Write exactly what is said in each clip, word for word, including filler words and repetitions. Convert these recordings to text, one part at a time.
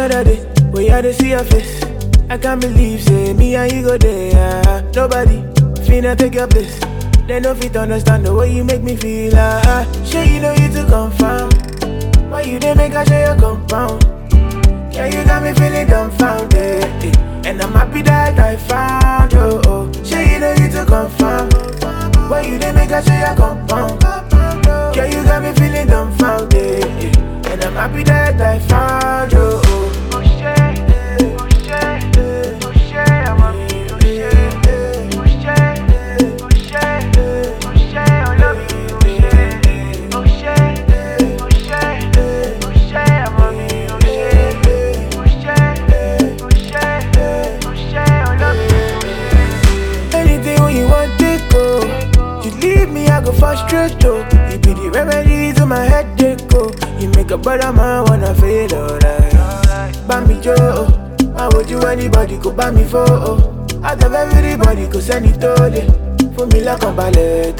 Another day, we had to see your face. I can't believe, say, me and you go there. Ah, nobody finna take your place. They no fit understand the way you make me feel. Ah, sure you know you to confirm. Why you dey make I share your compound? Yeah, you got me feeling dumbfounded, eh. And I'm happy that I found you. Oh, sure you know you to confirm. Why you dey make I share your compound? Yeah, you got me feeling dumbfounded, eh. And I'm happy that I found you. Oh, oh shit, oh shit, oh shit, I'm happy. Oh shit, oh shit, oh shit, oh shit, I love you. Oh shit, oh shit, oh shit, I'm happy. Oh shit, oh shit, oh shit, oh shit, I love you. Anything when you want to go, you leave me, I go frustrate though. You be the remedy to my headache, oh. You make a brother man wanna feel alright. Bambi Joe, why would you anybody go buy me for? Oh, out of everybody go send it to them. For me like a ballet,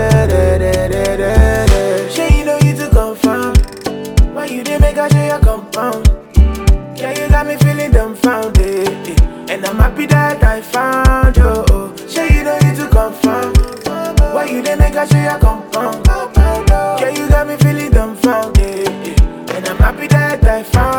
sure you know you to confirm. Why you didn't make a share your compound? Yeah, you got me feeling dumbfounded, eh. And I'm happy that I found you. Oh, sure you know you to confirm. Why you didn't make a share your compound? Yeah, you got me feeling dumbfounded, eh. And I'm happy that I found